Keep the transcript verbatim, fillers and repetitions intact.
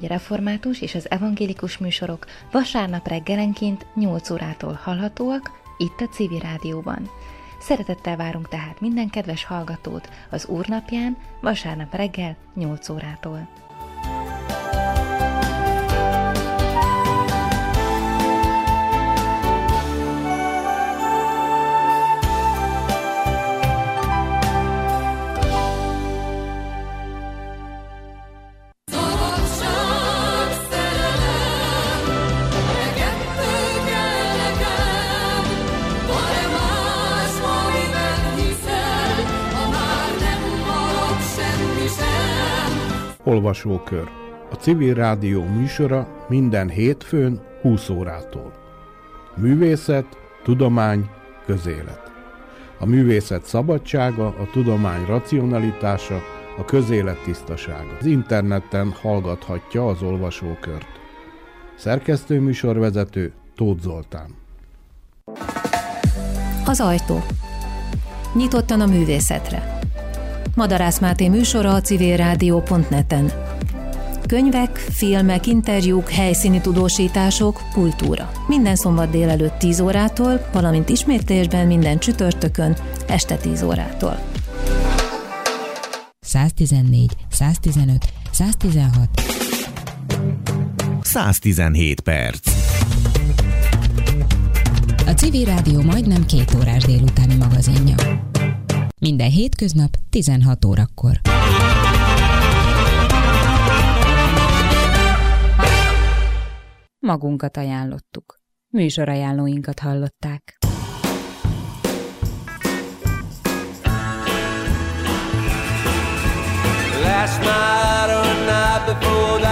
református és az evangélikus műsorok vasárnap reggelenként nyolc órától hallhatóak itt a Civil Rádióban. Szeretettel várunk tehát minden kedves hallgatót az Úrnapján vasárnap reggel nyolc órától. Olvasókör. A Civil Rádió műsora minden hétfőn húsz órától. Művészet, tudomány, közélet. A művészet szabadsága, a tudomány racionalitása, a közélet tisztasága. Az interneten hallgathatja az olvasókört. Szerkesztő műsorvezető Tóth Zoltán. Az ajtó. Nyitottan a művészetre. Madarász Máté műsora a civilrádió pont net-en. Könyvek, filmek, interjúk, helyszíni tudósítások, kultúra. Minden szombat délelőtt tíz órától, valamint ismétlésben minden csütörtökön este tíz órától. száztizennégy, száztizenöt, száztizenhat. száztizenhét perc. A Civil Rádió majdnem két órás délutáni magazinja. Minden hétköznap tizenhat órakor. Magunkat ajánlottuk. Műsorajánlóinkat hallották. Last night or night before that